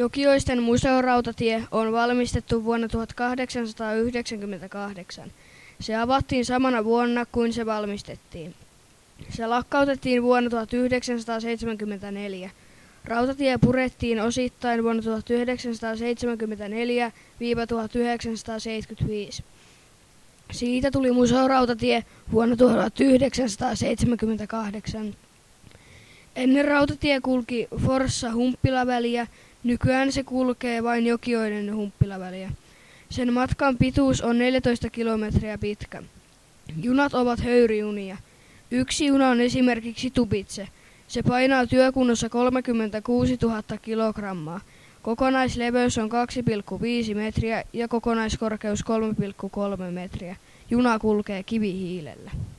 Jokioisten museorautatie on valmistettu vuonna 1898. Se avattiin samana vuonna kuin se valmistettiin. Se lakkautettiin vuonna 1974. Rautatie purettiin osittain vuonna 1974–1975. Siitä tuli museorautatie vuonna 1978. Ennen rautatie kulki Forssa-Humppila-väliä, nykyään se kulkee vain Jokioinen-Humppila-väliä. Sen matkan pituus on 14 kilometriä pitkä. Junat ovat höyryjunia. Yksi juna on esimerkiksi Tubitse. Se painaa työkunnossa 36 000 kilogrammaa. Kokonaisleveys on 2,5 metriä ja kokonaiskorkeus 3,3 metriä. Juna kulkee kivihiilellä.